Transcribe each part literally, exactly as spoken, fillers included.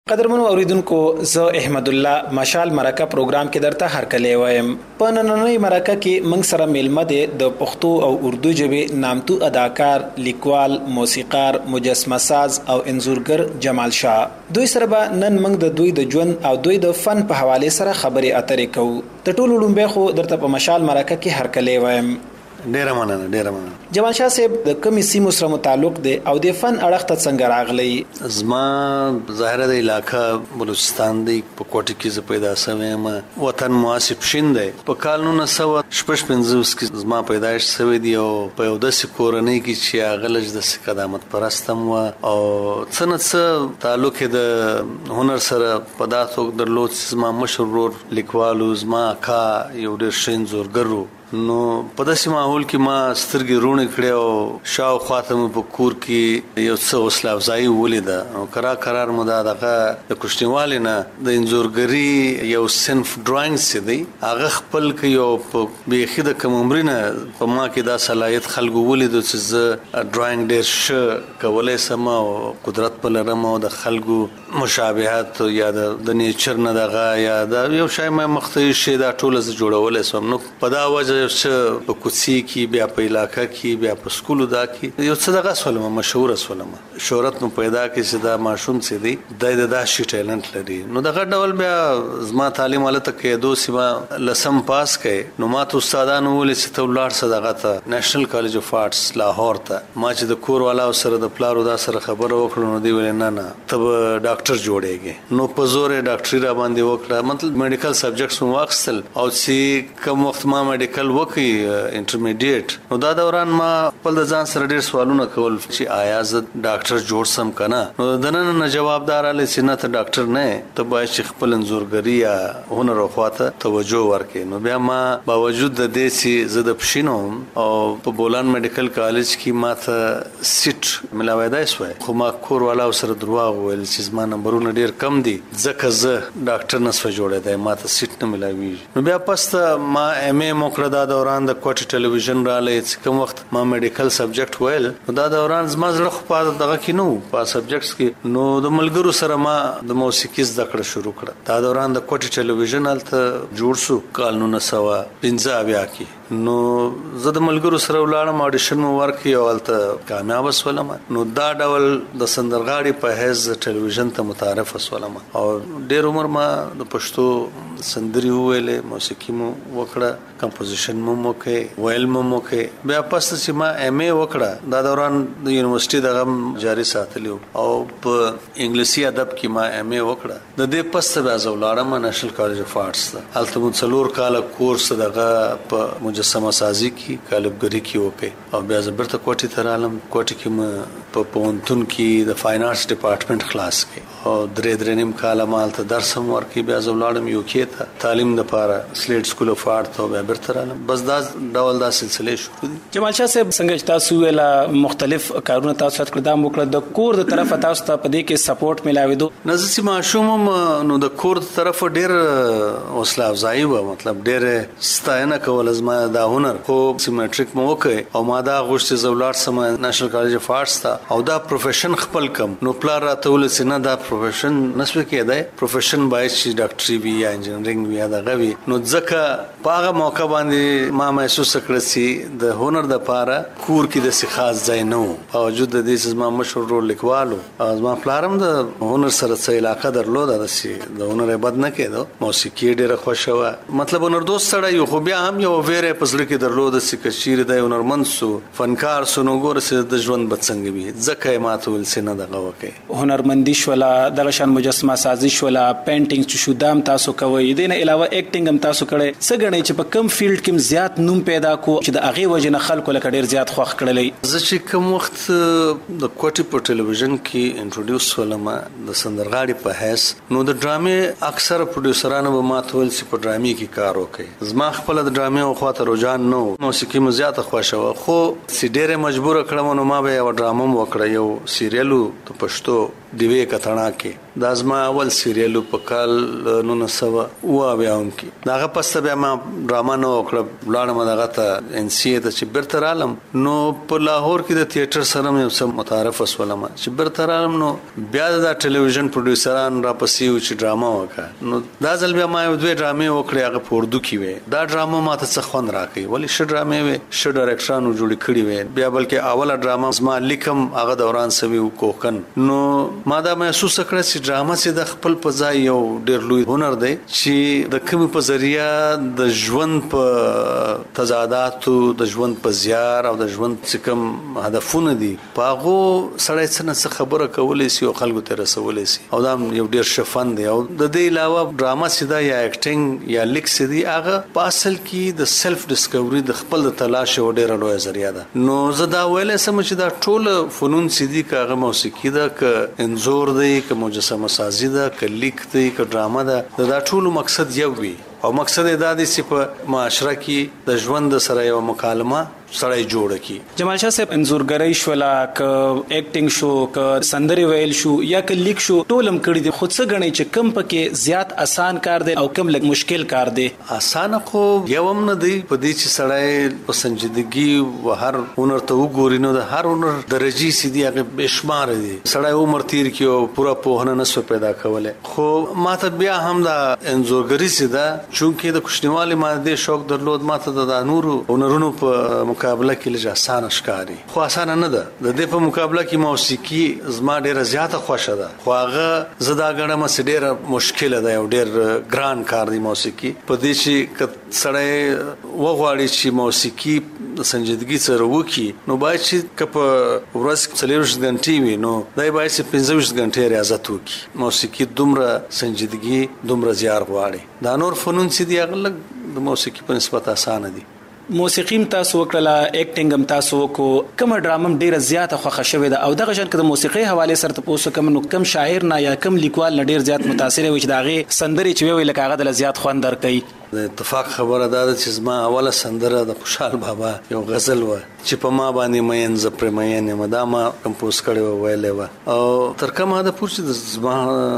قدرمنو اوریدونکو زه احمد الله مشال مرکه پروګرام کې درته هرکلی وایم. په نننۍ مرکه کې موږ سره میلمه دی د پښتو او اردو ژبې نامتو اداکار، لیکوال، موسیقار، مجسمه ساز او انځورګر جمال شاه. دوی سره به نن موږ د دوی د ژوند او دوی د فن په حواله سره خبرې اترې کوو. د ټولو لومبه خو درته په مشال مرکه کې هرکلی وایم. ډیره مننه ډیره مننه. جمال شاه صاحب د کومې سیمو سره متعلق دی او د فن اړخ ته څنګه راغلی؟ زما ظاهره د علاقہ بلوچستان دی، په کوټه کې زه پیدا شوم. وطن مواسب شین دی. په کال نولس سوه شپږ پنځوس کې زما پیدایش شوی دی او په یو داسې کورنۍ کې چې هغه لږ د قدامت پرستم و او څه نه څه تعلق د هنر سره په دا توګه درلود. زما مشر ورور لیکوال، زما اکا یو ډېر ښه انځورګر و. نو په داسې ماحول کې ما سترګې روڼې کړې او شاوخوا ته مې په کور کې یو څه حوصله افزایي ولیده. او کرار کرار مو دا دغه د کوچنیوالي نه د انځورګري یو صنف ډراینګ چې دی هغه خپل کړي او په بیخي د کم عمري نه په ما کې دا صلاحیت خلکو ولیدو چې زه ډراینګ ډېر ښه کولی شم او قدرت په لرم او د خلکو مشابهت یا د نیچر نه دغه یا د یو شی ما مختلف شی دا ټوله زه جوړولی شم. نو په دا وجه چې په کوڅې کې بیا په علاقه کې بیا په سکولو دا کې یو څه دغه سولم مشهور سولم شهرت مو پیدا کې چې دا ماشوم چې دی د دا شي ټیلنت لري. نو دغه ډول بیا زما تعلیم حالت کې دوه سیما لسم پاس کړي. نو ما ته استادانو ولې چې ته ولار صدقه ته نېشنل کالج اف آرټس لاهور ته. ما چې د کور والا سره د پلارو دا سره خبره وکړه نو دی ویل نه نه ته ډاکټر جوړېږي. نو په زور ډاکټري را باندې وکړه، مطلب میډیکل سبجیکټس مو واخیستل او چې کوم وخت ما میډیکل وکي انټرمیډیټ. نو دا دوران ما خپل د ځان سره ډېر سوالونه کول چې آیا زه ډاکټر جوړ سم کنه. نو د نن نه جوابدار علي چې نه ته ډاکټر نه، ته باید چې خپل انځورګري یا هنر خواته توجه ورکې. نو بیا ما باوجود د دې چې زه د پښینو او په بولان میډیکل کالج کې ما ته سیټ ملاویدای شوی، خو ما کور والا سره دروغ ویل چې زما نمبرونه ډېر کم دي ځکه زه ډاکټر نه شوی جوړېدای، ما ته سیټ نه ملاویږي. نو بیا پسته ما ایم ای موکړه. دا دوران د کوټه ټلویزیون را لې چې کوم وخت ما میډیکل سبجیکټ ویل نو دا دوران زما زړه خو په دغه کې نو په سبجیکټس کې. نو د ملګرو سره ما د موسیقي زده کړه شروع کړه. دا دوران د کوټه ټلویزیون هلته جوړ شو کال نولس سوه پنځه اویا کې. نو زه د ملګرو سره ولاړم، اډیشن مو ورکړ او هلته کامیاب شولم. نو دا ډول د سندرغاړي په حیث ټلویزیون ته متعارف شولم او ډېر عمر ما د پښتو سندري ویلې، موسیقي مو وکړه، کمپوزیشن مو وکړه، ویل مو وکړه. بیا پس چې ما ایم ای وکړه دا دوران د یونیورسيټي دغه جاری ساتلی او په انګلیسي ادب کې ما ایم ای وکړه. د دې پس بیا زه ولاړم نېشنل کالج اف آرټس ته. هلته مو څلور کاله کورس دغه په مجسمه سازي کې کالبګري کې وکړ او بیا زه بیرته کوټې ته رالم. کوټې کې مې په پوهنتون کې د فاین آرټس ډپارټمنټ خلاص کړ او درې درې نیم کاله ما هلته درس هم ورکړ. بیا زه ولاړم یو کې ته تعلیم دپاره سلیټ سکول اف آرټ ته، بیا بیرته رالم. بس دا ډول دا سلسله شروع دي. جمال شاه صاحب څنګه تاسو ویلا مختلف کارونه تاسو کړل، دا موکړه د کور د طرفه تاسو ته په دې کې سپورټ ملاویدو؟ نزدې ماشوم نو د کور د طرفه ډېر حوصله افزایي و، مطلب ډېر ستاینه کول زما دا هنر. خو چې میټریک مو وکړ او ما دا غوښتې زه ولاړ سم نېشنل کالج اف آرټس ته او دا پروفیشن خپل کم. نو پلار راته وویل چې نه دا پروفیشن نشو کېدای، پروفیشن باید چې ډاکټري وي یا انجینرینګ وي یا دغه وي. نو ځکه په هغه موقع باندې ما محسوس کړ چې د هنر د پاره کور کې د خاص ځای نه و، باوجود د دې چې زما مشهور رول لیکوالو او زما پلارم د هنر سره څه علاقه درلوده. د هنر بد نه کېدو، موسیقي ډېره خوښه وه، مطلب هنر دوست سړی. خو بیا هم یو ویره په زړه کې درلوده چې که چیرې دی هنرمند سو، فنکار سو، نو ګوره چې د ژوند به څنګه وي. ځکه یې ما ته ویل چې نه دغه وکړئ. هنرمندي شوله، دغه شان مجسمه سازي شوله، پینټینګ چې شو دا هم تاسو کوئ، دې نه علاوه ایکټینګ هم تاسو کړی. څه ګڼئ چې په کوم فیلډ کې زیات نوم پیدا کو چې د هغې وجې نه خلکو لکه ډېر زیات خوښ کړلی؟ زه چې کوم وخت د کوټې په ټلویزیون کې انټروډیوس شولم د سندرغاړي په حیث، نو د ډرامې اکثره پروډیوسرانو به ما ته ویل چې په ډرامې کې کار وکړئ. زما خپله د ډرامې خواته رجحان نه و، موسیقي مو زیاته خوښه وه. خو چې ډېره مجبوره کړم نو ما به یوه ډرامه هم وکړه، یو سیریل و د پښتو ډیوې کتڼا کې. دا زما اول سیریل په کال نولس سوه اوه اویایم کې داغه پس بیا ما ډراما نو وکړه ولاړم دغه ته ان سی ته چې بیرته رالم نو په لاهور کې د تیاتر سره مې سم متعارف وسولم چې بیرته رالم نو بیا د ټلویزیون پروډوسران را پسې و چې ډراما وکړه نو دا ځل بیا ما یو دوه ډرامې وکړې هغه په اردو کې وې دا ډراما ما ته څه خوند راکړي ولی ش ډرامې وې ش ډایرکټرانو جوړې کړې وې بیا بلکې اوله ډراما زما لیکم هغه دوران سوي کوکن نو ما دا محسوس کړ چې ډراما چې د خپل په ځای یو ډېر لوی هنر دی چې د کوم په ذریعہ د ژوند په تضاداتو د ژوند په زیار او د ژوند څخه کوم هدفونه دي پاغو سړی څنګه خبره کولای شي او خلکو ته رسولای شي او دا یو ډیر شفن دی او د دې علاوه ډراما سیدا یا اکټینګ یا لیک سیدي هغه په اصل کې د سلف ډیسکوري د خپل تلاش او ډیر لوی ذریعہ ده نو زه دا ویلې سم چې دا ټول فنون سیدي کاغه موسیقي ده ک انزور دی ک مجسمه سازي ده ک لیک دی ک ډراما ده دا ټول مقصد یو وي او مقصد دا دی چې په معاشره کې د ژوند سره یو مکالمه سړی جوړ کی. جمال شاه صاحب انزورګری شولا ک اکټینګ شو ک سندري ویل شو یا ک لیک شو ټولم کړی دي خود څه غنی چې کم پکې زیات آسان کار دی او کم لږ مشکل کار دی؟ آسان خو یوم نه دی په دې چې سړی په سنجیدګي و هر هنر ته وګوري نو د هر هنر درجه سیدی هغه بشمار دي سړی عمر تیر کی او پورا پوهنه نسو پیدا کوله خو ماته بیا هم دا انزورګری سیدا چونکه د کوشنیوالي ماده شوق درلود ماته د نورو هنرونو په مقابله کې لږ آسان ښکاري خو آسان نه ده د دې په مقابله کې موسیقي زما ډیره زیاته خوښه ده خو هغه زدا غړم سره ډیره مشکل ده او ډیر ګران کار دی موسیقي په دې چې سړی وغواړي چې موسیقي د سنجیدګي سره وکي نو باید چې کپ ورځ څلور غنټې وي نو دای باید چې پنځه غنټې ریاضت وکي موسیقي دومره سنجیدګي دومره زیار غواړي دا نور فنون چې دی هغه د موسیقي په نسبت آسان دي. موسیقیم تاسو وکړه اکټینګ هم تاسو وکړو کوم ډرامم ډیره زیاته خوښه شوې ده او دغه شان کده موسیقي حواله سره تاسو کوم نو کم شاعر نه یا کم لیکوال نه ډیر زیات متاثر وي چې داغه سندري چې ویل کاغه د زیات خوند درکې؟ د اتفاق خبره ده چې زما اوله سندره د خوشحال بابا یو غزل و چې په ما باندې مین ز پر مین مدامه کمپوز کړو ویلې و او تر کومه ده پوښتنه د زما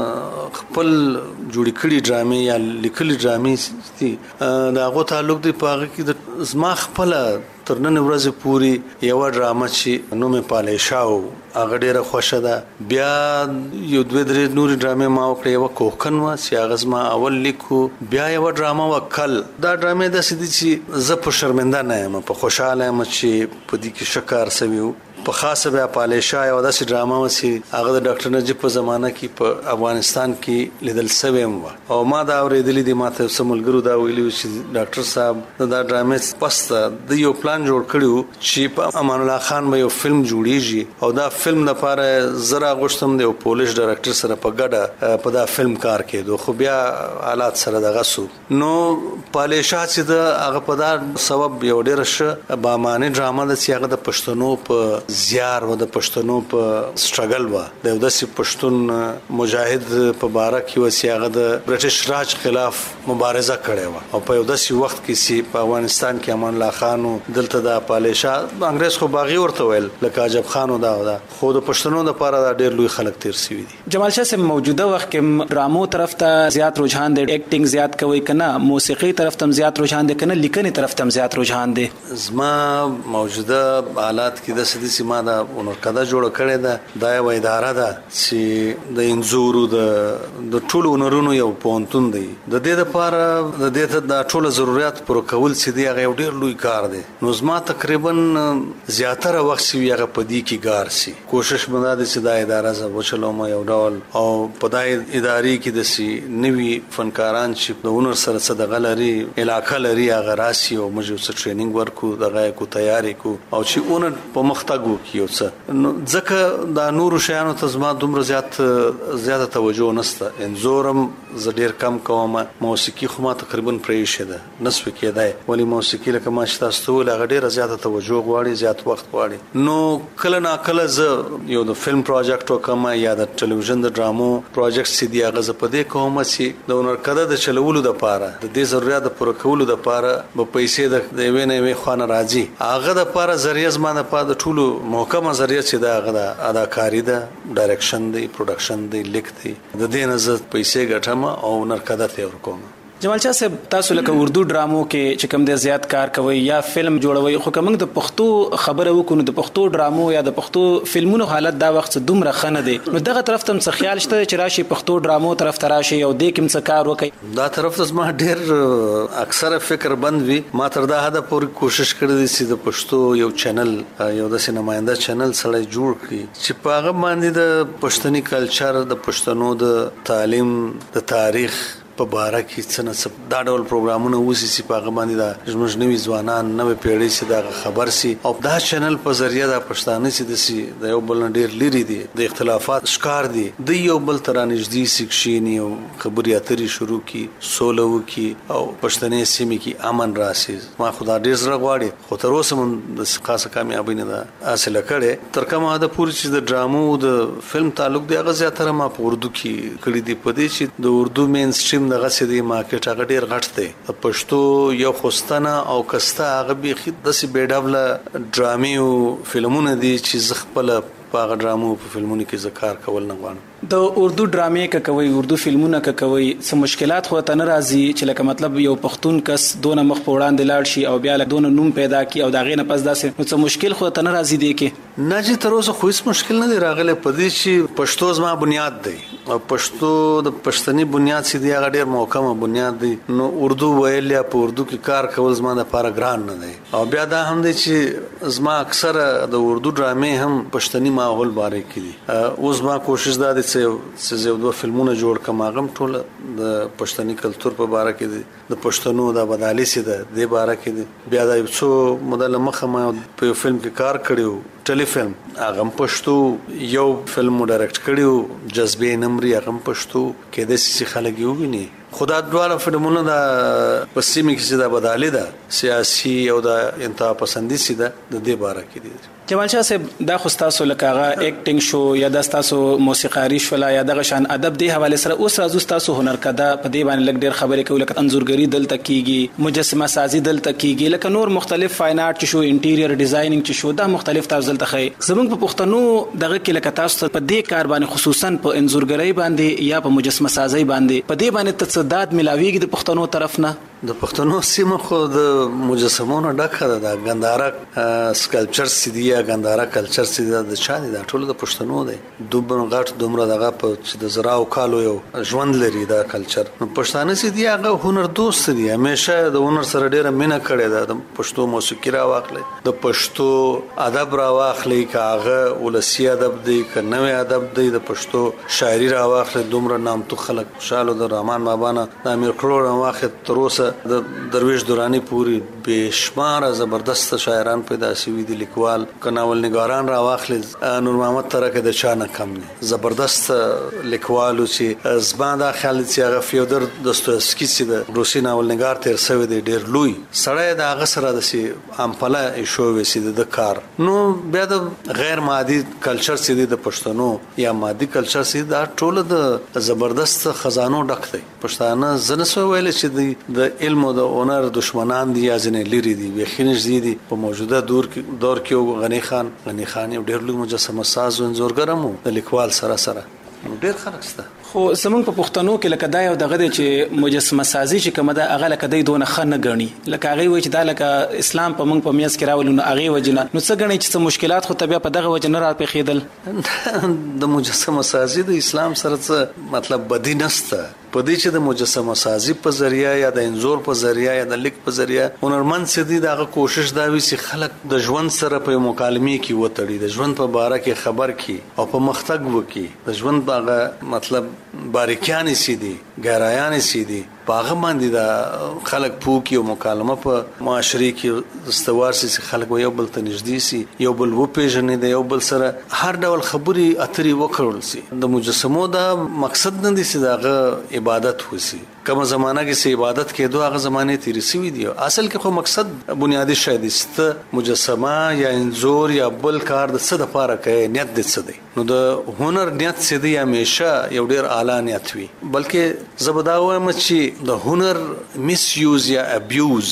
خپل جوړی کړي ډرامې یا لیکلي ډرامې دي دا غو تعلق دی په هغه کې د زما خپل تر نن ورځې پوری یو ډرامه چې نوم یې پالیشاو هغه ډیره خوښه ده بیا یو دوه درې نورې ډرامې ما وکړې یو کوکن و چې هغه زما اول لیکو بیا یو ډرامه وکل دا ډرامې د سدي چې زه په شرمنده نه یم په خوشاله یم چې په دې کې شکار سوي په خاصه بیا پالیشا یو داسې ډرامه و چې هغه د ډاکټر نجیب په زمانه کې په افغانستان کې لیدل سوی و او ما دا اورېدلې دي ماته سمولګرو دا ویلي چې ډاکټر صاحب دا ډرامې پسته د یو پلان جوړ کړو چې په امان الله خان به یو فلم جوړیږي او دا فلم لپاره زرا غوښتم د پولیس ډایرکټر سره په ګډه په دا فلم کار کېدو خو بیا حالات سره دغه سو نو پالیشا چې دا هغه په دا سبب یو ډېر ښه بامانه ډرامه د سیاغه د پښتنو په زیار و د پښتنو په سټرګل و د یو داسې پښتون مجاهد په باره کې و چې هغه د برټش راج خلاف مبارزه کړې و او په یو داسې وخت کې چې په افغانستان کې امان الله خان دلته د پالیشا انګريز خو باغی ورته ویل لکه عجب خان دا دا خو د پښتنو لپاره دا ډېر لوی خلک تیر شوی دي. جمال شاه صاحب موجوده وخت کې ډرامو طرف ته زیات رجحان دی اکټینګ زیات کوي کنه موسیقي طرف ته زیات رجحان دی کنه لیکنې طرف ته زیات رجحان دی؟ زما موجوده حالات کې د سدي ما دا ونرکده جوړ کړی ده دا یو اداره ده چې د انزورو د د ټولو هنرونو یو پونتون دی د دې لپاره د دې ته د ټولو ضرورت پر کول چې دی هغه ډیر لوی کار دی نو زما تقریبا زیاتره وخت سی هغه پدې کې کار سي کوشش مده ده چې دا اداره زو چلوم یو ډول او په دای ادارې کې د سي نوي فنکاران چې د هنر سره صدقه لري علاقه لري هغه راسي او موږ څه ټریننګ ورکو دغه کو تیاری کو او چې اون په مختګو کیو څه نو ځکه دا نور شیانو ته زما دومره زیات زیاته توجه نشته انزورم ز ډیر کم کوم موسیقي خو ما تقریبا پرېښه ده نسو کېدای ولی موسیقي لکه ما چې تاسو ول هغه ډیره زیاته توجه غواړي زیات وخت غواړي نو کله نا کله ز یو د فلم پروجیکټ وکم یا د ټلویزیون د ډرامو پروجیکټ سي دی هغه ز په دې کوم چې د ونر کده د چلولو د پاره د دې ضرورت د پوره کولو د پاره به پیسې د وینې وې خوانه راځي هغه د پاره ذریعہ زما د پاره ټولو محکمه ذریعہ چې دا غدا اداکاری ده، ډایرکشن دی، پروډکشن دی، لیک دی، د دې نه زه پیسې ګټم او نرکده ته ورکوم. جمال شاه صاحب، تاسو لکه اردو ډرامو کې چې کوم د زیات کار کوي یا فلم جوړوي، خو کوم د پښتو خبره وکړو د پښتو ډرامو یا د پښتو فلمونو حالت دا وخت دومره خنه دی، نو دغه طرف ته څه خیال شته چې راشي پښتو ډرامو طرف ته راشي او د کوم څه کار وکړي؟ دا طرف ته ما ډېر اکثره فکر بند وي. ما تر دا حد پورې کوشش کړې دي چې د پښتو یو چینل، یو داسې نماینده چینل سره جوړ کړي چې په هغه باندې د پښتني کلچر، د پښتنو د تعلیم، د تاریخ په باره کې څه نه دا ډول پروګرامونه وسی چې په هغه باندې دا زموږ نوي ځوانان، نوې پیړۍ چې دا خبر سي او دا چینل په ذریعہ د پښتانه چې د سي د یو بل ډېر لري دي، د اختلافات ښکار دي، د یو بل تر نږدې سکشینی او خبرې اترې شروع کی، سوله وکي او پښتنې سیمې کې امن راسي. ما خدا ډېر زړه غواړي، خو تر اوسه مون د خاصه کامیابی نه ده حاصله کړې. تر کومه حد پورې چې د ډرامو د فلم تعلق دی، هغه زیاتره ما په اردو کې کړی دی، په دې چې د اردو مین سټریم دغه سدي مارکیټ هغه ډیر غټ دی. پښتو یو خوستنه او کستا هغه به خید د سی بیډابل ډرامي او فلمونه دي چې زغپل په هغه ډرامو په فلمونو کې ذکر کول نه غواړم. د اردو ډرامې کا کوي، اردو فلمونه کا کوي، څه مشکلات خو ته نه راځي چې لکه مطلب یو پښتون کس دونه مخ په وړاندې لاړ شي او بیا له دونه نوم پیدا کی او دا غینه پس داسې نو څه مشکل خو ته نه راځي دی کې؟ نه چې تر اوسه خو هیڅ مشکل نه دی راغلی په دې چې پښتو زما بنیاد دی او پښتو د پښتني بنیاد سي دی، هغه ډیر محکمه بنیاد دی. نو اردو ویل یا په اردو کې کار کول زما د لپاره ګران نه دی. او بیا دا هم دی چې زما اکثره د اردو ډرامې هم پښتني ماحول باره کې دي. اوس ما کوشش دا دی چې زه دوه فلمونه جوړ کړم، هغه ټول د پښتني کلچر په باره کې دي، د پښتنو د بدالي سي ده د باره کې دي. بیا دا یو څو مدله مخه ما په فلم کې کار کړیو، ټلی فلم، هغه پښتو، یو فلم ډایرکټ کړیو جذبه نمرې، هغه پښتو کې د سي خلک یو ویني. خدا دواړه فلمونه د پسیمه کې چې د بدالي ده، سیاسي او د انتها پسندي سي ده، د دې باره کې دي. جمال شاه صاحب، دا خو تاسو لکه هغه اکټینګ شو یا د تاسو موسیقاری شولا یا دغه شان ادب دی حواله سره اوس راځو تاسو هنر کده په دې باندې لګ ډیر خبرې کوي، لکه انځورګری دلته کیږي، مجسمه سازي دلته کیږي، لکه نور مختلف فاین آرت چې شو، انټیریر ډیزاینینګ چې شو، دا مختلف تاسو دلته خي. زمونږ په پښتنو دغه کې لکه تاسو په دې کار باندې خصوصا په انځورګری باندې یا په مجسمه سازي باندې په دې باندې تصداد ملاویږي د پښتنو طرف نه؟ د پښتنو سیمه خو د مجسمونو ډکه ده، د ګنداره سکلپچر سي دی یا ګنداره کلچر سي دی، د چا دي؟ دا ټول د پښتنو دی. دومره غټ دومره دغه په چې د زراو کالو یو ژوند لري دا کلچر. نو پښتانه سي دی هغه هنر دوست دي، همیشه د هنر سره ډیره مینه کړې ده. د پښتو موسیقي را واخلي، د پښتو ادب را واخلي، کاغه ولسی ادب دی، ک نوې ادب دی، د پښتو شاعري را واخلي. دومره نامتو خلک شالو د رحمان بابا نه د امیر کروړ نه واخد تر اوسه د درویش دورانی پوری بشمار زبردست شاعران پیدا شوي دي، لیکوال کناول نگاران را واخلي. نور محمد ترکه د چا نه کم دي، زبردست لیکوالو چې زبان دا خیال چې هغه فیودر دوستویفسکی چې د روسي ناول نگار تیر شوی دی، ډیر لوی سړی د هغه سره د سي امپله شوی سي د کار. نو بیا د غیر مادي کلچر چې دی د پښتنو یا مادي کلچر چې دا ټول د زبردست خزانو ډک دی. پښتانه زنه سو ویل چې د علم او د هنر دشمنان دي یا ځنې لري دي، بخینش دي دي. په موجوده دور کې دور کې غنی خان غنی خان یو ډېر لوی مجسمه ساز او انځورګر مو د لیکوال سره سره ډېر خلک شته. خو زمونږ په پښتنو کې لکه دا یو دغه دی چې مجسمه سازي چې کومه ده هغه لکه دی دونه ښه نه ګڼي، لکه هغې وایي چې دا لکه اسلام په موږ په میانځ کې راولو نو هغې وجې نه. نو څه ګڼئ چې څه مشکلات خو ته بیا په دغه وجه نه راپېښېدل؟ د مجسمه سازي د اسلام سره څه مطلب بدي نشته. په دې چې د مجسمه سازي په ذریعہ یا د انځور په ذریعہ یا د لیک په ذریعہ هنرمند چې دی دغه کوشش دا وي چې خلک د ژوند سره په مکالمه کې وتړي، د ژوند په باره کې خبر کی او په مختګ وکي، د ژوند باغه مطلب باریکیان سي دي، ګهرایان سي دي، باغه باندې دا خلک پوکي او مکالمه په معاشري کې استوار سي، خلک یو بل ته نږدې سي، یو بل وپیژني، د یو بل سره هر ډول خبري اتري وکړل سي. د مجسمو دا مقصد نه دي چې داغه عبادت وسی، کومه زمانہ کې سي عبادت کې دوه هغه زمانه تیر سوي دي. اصل کې خو مقصد بنیادی شی دي چې مجسمه یا انځور یا بل کار د څه د پاره کوي، نیت د څه دی. نو د هنر نیت څه دی همیشه یو ډیر اعلی نیت وي. بلکې زبدا وایم چې د هنر میس یوز یا ابیوز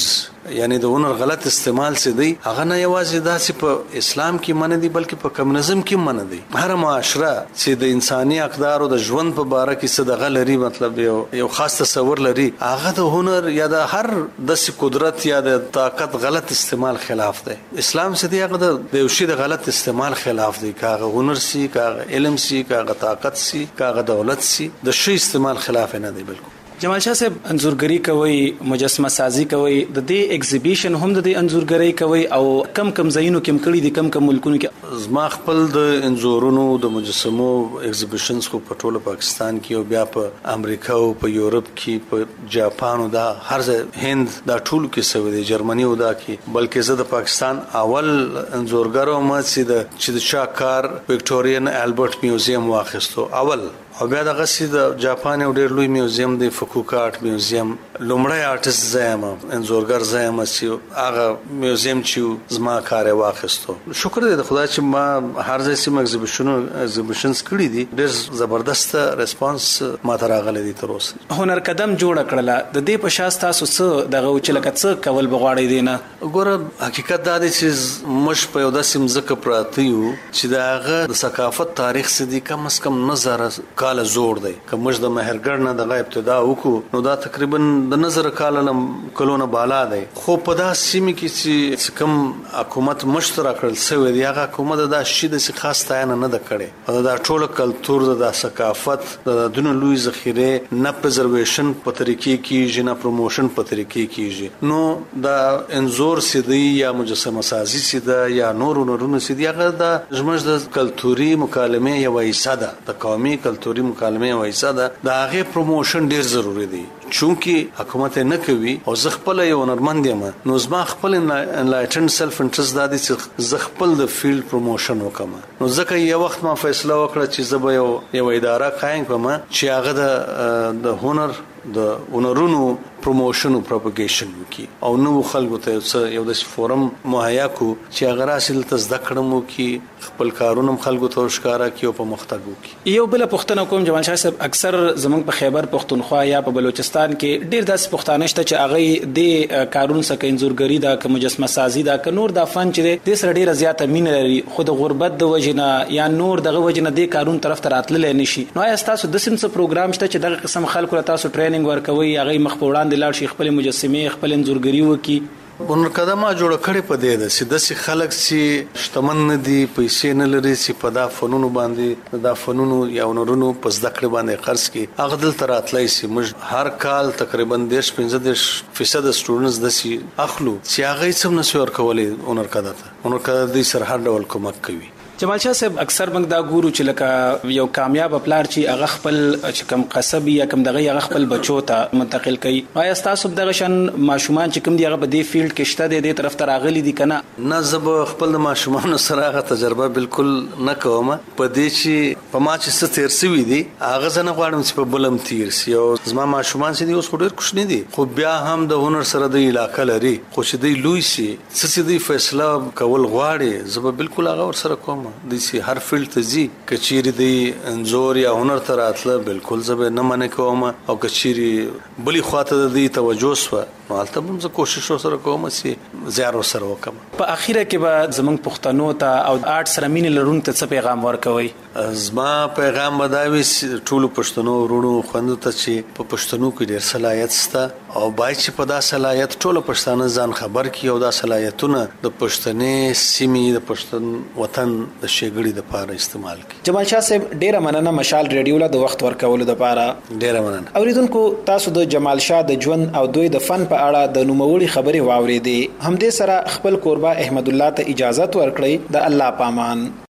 یعنی د هنر غلط استعمال سي دی هغه نه یوازې داسې په اسلام کې منع دي بلکې په کمونیزم کې منع دي. هر معاشره چې د انساني اقدار او د ژوند په باره کې څه دغه لري مطلب یو یو خاص تصور لري هغه د هنر یا د هر داسې قدرت یا د طاقت غلط استعمال خلاف دی. اسلام سي دی هغه د یو شي د غلط استعمال خلاف دی. کاغه هنر سي کاغه علم سي کاغه طاقت سي کاغه دولت سي د شي استعمال خلاف نه دی. بالکل جمال شاه صاحب انځورګری کوي مجسمه سازي کوي د دې ایگزیبیشن هم د دې انځورګری کوي او کم کم ځایونو کې کړي دي کم کم ملکونو کې زما خپل د انځورونو د مجسمو ایگزیبیشنز کو په ټوله پاکستان کې او بیا په امریکا او په یورپ کې په جاپان او دا هر ځای هند دا ټول کې سوي دي جرمني او دا کې بلکې زه د پاکستان اول انځورګر او ما چې د چې د شاکار وکټورین البرټ میوزیم واخیستو اول او بیا دغه سي د جاپان یو ډېر لوی میوزیم دی فکوکا آرټ میوزیم لومړی آرټست زایم انځورګر زایم چې هغه میوزیم چې زما کار واخیستو. شکر دې د خدای چې ما هر ځای سم ایگزیبیشن ایگزیبیشنز کړی دي ډېر زبردست ریسپانس ما ته راغلی دی تر اوسه. هنر قدم جوړ کړل د دې په شاست تاسو څه دغه چې لکه څه کول بغواړی دی نه ګوره حقیقت دا دی چې مش په یو داسې مځکه پراته یو چې د هغه د ثقافت تاریخ څخه دی کم از کم نظر کال زور دی که موږ د مهرګړ نه د ابتدا وکړو نو دا تقریبا د نظر کال کلونه بالا دی. خو په دا سیمه کې چې کوم حکومت مشترک کړل سوی دی هغه حکومت دا شي د خاص تعین نه د کړي دا ټول کلچر د ثقافت د دنیا لوی ذخیره نه پرزرویشن په طریقې کې نه پروموشن په طریقې کې نو دا انزور سیدی یا مجسمه سازي سیده یا نور نورونه سیدی هغه د زموږ د کلتوري مکالمه یو حصہ ده د قومي کلتوري مکالمه وایسا ده د هغه پروموشن ډیر ضروری دی چونکی حکومت نه کوي او زه خپل یو نرمند یم نو زما خپل انلایټن سلف انټرست دادی چې زه خپل د فیلډ پروموشن وکم نو ځکه یو وخت ما فیصله وکړه چې زه به یو یو اداره قائم کوم چې هغه د د هنر د هنرونو پروموشن او پروپاګیشن وکي او نو خلکو ته یو د فورم مهیا کو چې هغه راسل تزدکړم وکي خپل کارونه خلکو ته ښکارا کیو په مختګو کی یو بل پښتنه کوم جمال شاه صاحب اکثر زمونږ په خیبر پښتونخوا یا په بلوچستان کې ډیر داسې پښتانه شته چې هغه د کارون سکه انځورګری دا که مجسمه سازي دا که نور د فن چې د سره ډیره زیاته مين لري خود غربت د وجنه یا نور دغه وجنه د کارون طرف ته راتلل نشي نو آیا تاسو د سیمه پروګرام شته چې دغه قسم خلکو له تاسو ټریننګ ورکوي هغه مخ په وړاندې لاړ شي خپل مجسمه خپل انځورګری وکي هنر قدمه جوړ کړي په دې د سیدسي خلک چې شتمن نه دي پیسې نه لري چې په دا فنونو باندې دا فنونو یا هنرونو په زده کړې باندې خرج کړي هغه دل تر اتلای سي موږ هر کال تقریبا دیش پنځه فیصد سټوډنټس د سي اخلو چې هغه څوم نشور کولای هنر قدمه هنر قدمه د سر هر ډول کومک کوي. جمال شاه صاحب اکثر موږ دا ګورو چې لکه یو کامیاب پلار چې هغه خپل چې کم قصب یا کم دغه هغه خپل بچو ته منتقل کوي آیا تاسو دغه شان ماشومان چې کم دی هغه په دې فیلډ کې شته د دې طرف ته راغلي دي کنه نه زب خپل ماشومان سره هغه تجربه بالکل نه کوم په دې چې په ما چې ست تیر سوي دي هغه زنه غواړم چې په بلم تیر سي او زما ماشومان چې دی اوس ډېر کوښنی دي خو بیا هم د هنر سره د علاقې لري خو چې دی لوی سي څه دی فیصله کول غواړي زب بالکل هغه ور سره کوم د سي هر فیلډ ته زی کچيري دی انزور یا هنر تر اتله بالکل زب نه منې کوم او کچيري بلی خواته دی توجه سو نو البته موږ کوشش وسره کوم چې زیار وسره وکم. په اخیره کې به زمونږ پښتنو ته او آرټ سره مين لرونکو ته څه پیغام ورکوي؟ زما پیغام بداوي ټول پښتنو ورونو خوندو ته چې په پښتنو کې ډېر صلاحیت شته او باید چې په دا صلاحیت ټول پښتانه ځان خبر کړي او دا صلاحیتونه د پښتنې سیمې د پښتون وطن د شګړې د پاره استعمال کړي. جمال شاه صاحب ډیره مننه مشال ریډیو له وخت ورکولو د پاره. ډیره مننه. اوریدونکو تاسو د جمال شاه د ژوند او دوی د فن په اړه د نوموړي خبرې واورېدې همدې سره خپل قربا احمد الله ته اجازه ورکړي د الله پامان.